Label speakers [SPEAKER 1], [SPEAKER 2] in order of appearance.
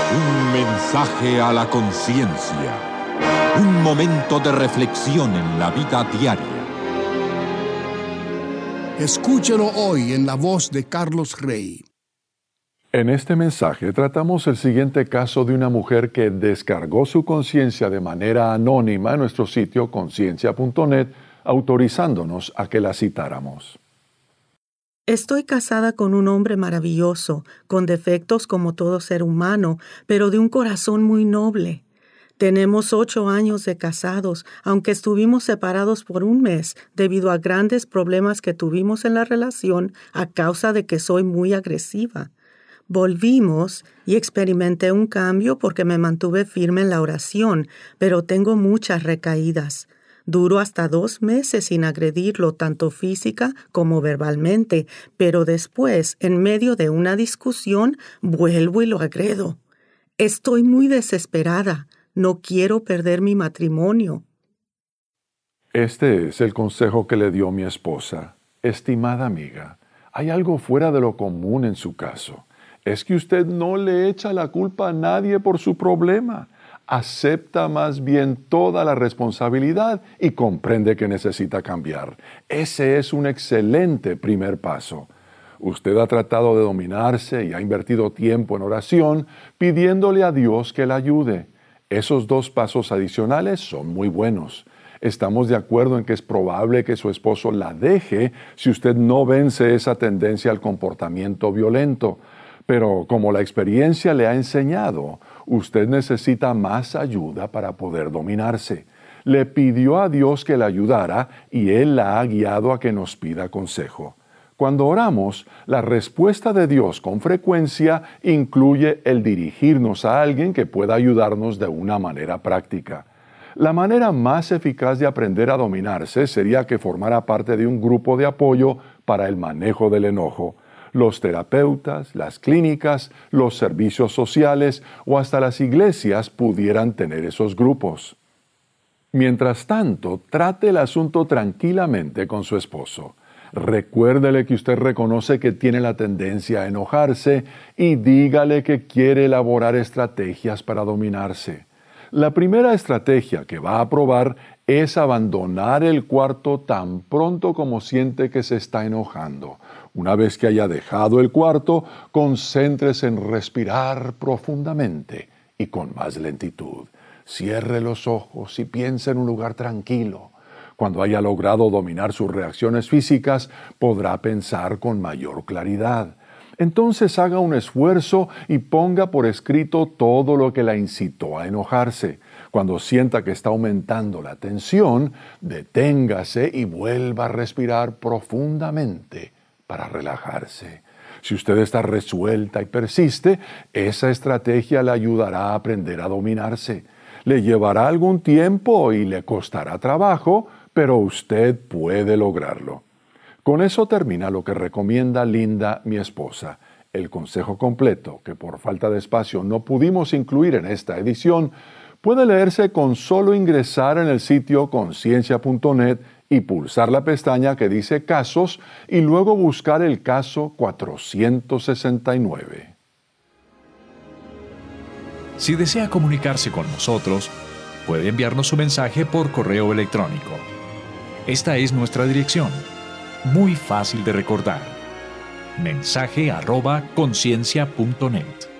[SPEAKER 1] Un mensaje a la conciencia. Un momento de reflexión en la vida diaria.
[SPEAKER 2] Escúchelo hoy en la voz de Carlos Rey.
[SPEAKER 3] En este mensaje tratamos el siguiente caso de una mujer que descargó su conciencia de manera anónima en nuestro sitio conciencia.net, autorizándonos a que la citáramos.
[SPEAKER 4] Estoy casada con un hombre maravilloso, con defectos como todo ser humano, pero de un corazón muy noble. Tenemos 8 años de casados, aunque estuvimos separados por un mes debido a grandes problemas que tuvimos en la relación a causa de que soy muy agresiva. Volvimos y experimenté un cambio porque me mantuve firme en la oración, pero tengo muchas recaídas. Duró hasta 2 meses sin agredirlo tanto física como verbalmente, pero después, en medio de una discusión, vuelvo y lo agredo. Estoy muy desesperada. No quiero perder mi matrimonio.
[SPEAKER 3] Este es el consejo que le dio mi esposa. Estimada amiga, hay algo fuera de lo común en su caso. Es que usted no le echa la culpa a nadie por su problema. Acepta más bien toda la responsabilidad y comprende que necesita cambiar. Ese es un excelente primer paso. Usted ha tratado de dominarse y ha invertido tiempo en oración pidiéndole a Dios que la ayude. Esos 2 pasos adicionales son muy buenos. Estamos de acuerdo en que es probable que su esposo la deje si usted no vence esa tendencia al comportamiento violento. Pero como la experiencia le ha enseñado, usted necesita más ayuda para poder dominarse. Le pidió a Dios que la ayudara y Él la ha guiado a que nos pida consejo. Cuando oramos, la respuesta de Dios con frecuencia incluye el dirigirnos a alguien que pueda ayudarnos de una manera práctica. La manera más eficaz de aprender a dominarse sería que formara parte de un grupo de apoyo para el manejo del enojo. Los terapeutas, las clínicas, los servicios sociales o hasta las iglesias pudieran tener esos grupos. Mientras tanto, trate el asunto tranquilamente con su esposo. Recuérdele que usted reconoce que tiene la tendencia a enojarse y dígale que quiere elaborar estrategias para dominarse. La primera estrategia que va a probar es abandonar el cuarto tan pronto como siente que se está enojando. Una vez que haya dejado el cuarto, concéntrese en respirar profundamente y con más lentitud. Cierre los ojos y piense en un lugar tranquilo. Cuando haya logrado dominar sus reacciones físicas, podrá pensar con mayor claridad. Entonces haga un esfuerzo y ponga por escrito todo lo que la incitó a enojarse. Cuando sienta que está aumentando la tensión, deténgase y vuelva a respirar profundamente para relajarse. Si usted está resuelta y persiste, esa estrategia le ayudará a aprender a dominarse. Le llevará algún tiempo y le costará trabajo, pero usted puede lograrlo. Con eso termina lo que recomienda Linda, mi esposa. El consejo completo, que por falta de espacio no pudimos incluir en esta edición, puede leerse con solo ingresar en el sitio conciencia.net y pulsar la pestaña que dice Casos y luego buscar el caso 469.
[SPEAKER 5] Si desea comunicarse con nosotros, puede enviarnos su mensaje por correo electrónico. Esta es nuestra dirección, muy fácil de recordar. mensaje@conciencia.net